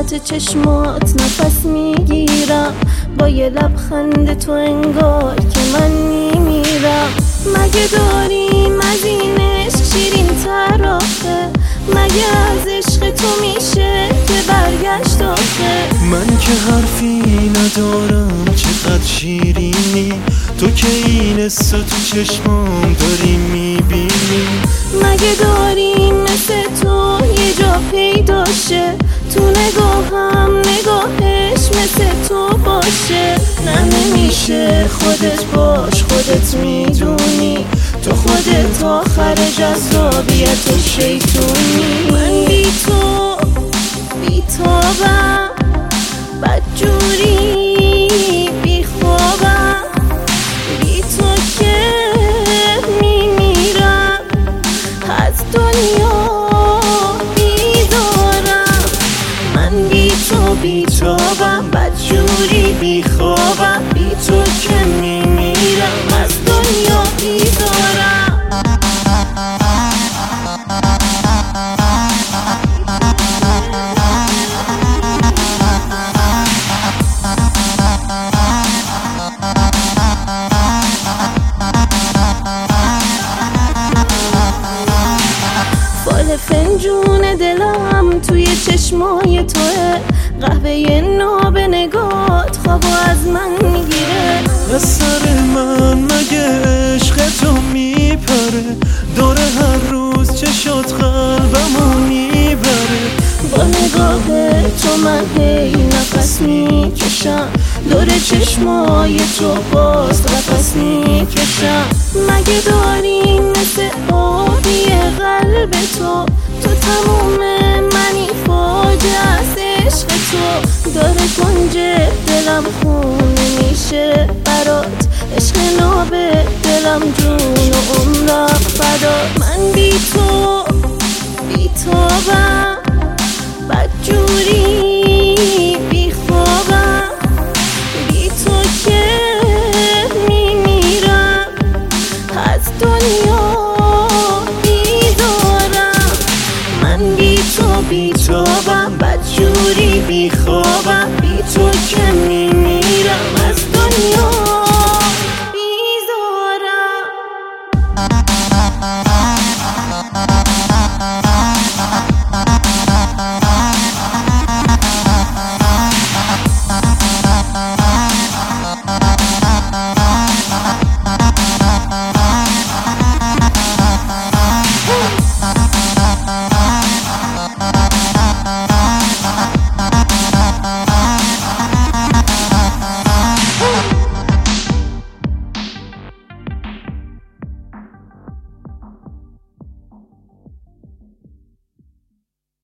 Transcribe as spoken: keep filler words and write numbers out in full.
وسط چشمات نفس میگیرم، با یه لبخند تو انگار که من میمیرم. مگه داریم از این عشق شیرین تر آخه؟ مگه از عشق تو میشه که برگشت آخه؟ من که حرفی ندارم چقدر شیرینی، تو که این حس تو چشمام داری میبینی. مگه داریم مثل تو یه جا پیدا شه، تو نگاهم نگاهش مثل تو باشه؟ نه نمیشه، خودت باش خودت میدونی، تو خودت آخر جذابیت و شیطونی. من بی تو بی تابم، بدجوری بی خوابم، بی تو که میمیرم، از دنیا بیدارم. من بی تو بی تابم، بدجوری بی خوابم، بی تو که میمیرم، از دنیا بیدارم. فال فنجون دلم توی چشمای توه، قهوه ناب نگات خوابو از من میگیره. از سر من مگه عشق تو میپره، داره هر روز چشات قلبمو میبره. با نگاه تو من هی نفس میکشم، دور چشمای تو باز نفس میکشم. مگه داریم مثل آبی قلب تو، تو تموم منی فاجعه از عشق تو. داره گنجه دلم خونه میشه برات، عشق ناب دلم جون و عمرم فدات. من بی تو بی تابم، بدجوری بی خوابم، بی تو که میمیرم، از دنیا بیدارم. من بی تو بی تابم، بدجوری بی خوابم.